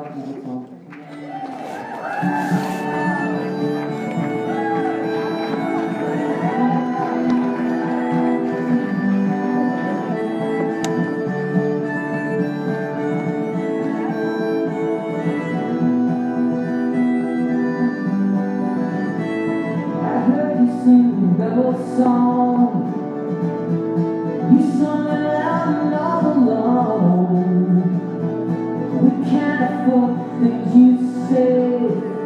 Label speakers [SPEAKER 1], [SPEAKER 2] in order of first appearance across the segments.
[SPEAKER 1] Sing a rebel song. You sung it loud and all alone. We can't afford the things you say.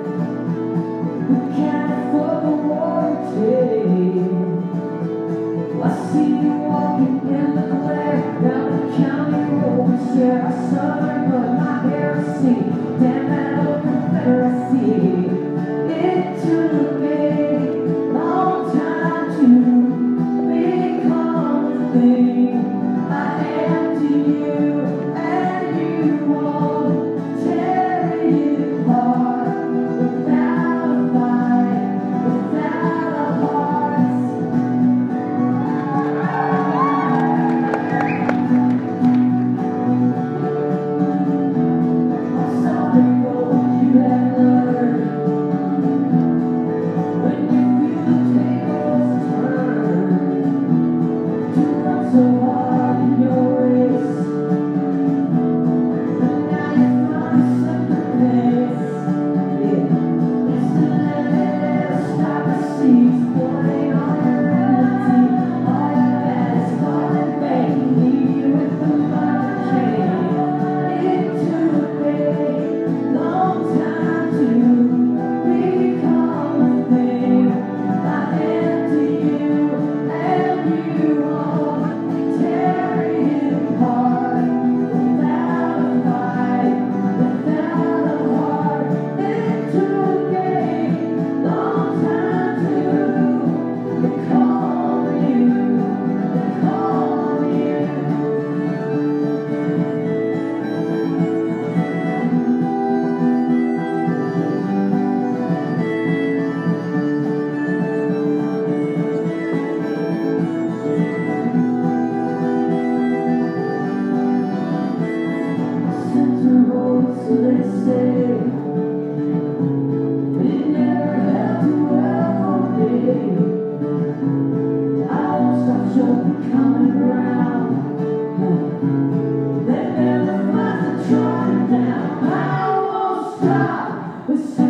[SPEAKER 1] We can't afford the warranty. I see you walking in the glare down the county road. We share our southern blood, my heresy. Damn that old Confederacy. It took me long time to become the thing I am to you, and you won't tear it apart without a fight, without a heart. I'm sorry for what you have learned. So hard in your race, but now you found a separate place. Yeah, it's the aristocracy, supporting on your reality. All you got is call and bang, leave you with the mother chain. It took a long time to become the thing I am to you, and you won't tear it apart without a fight, without a heart. It took a long time to become you, become you. So they say, but it never held too well for me. I won't stop showing coming around. They never find the trying down. I won't stop.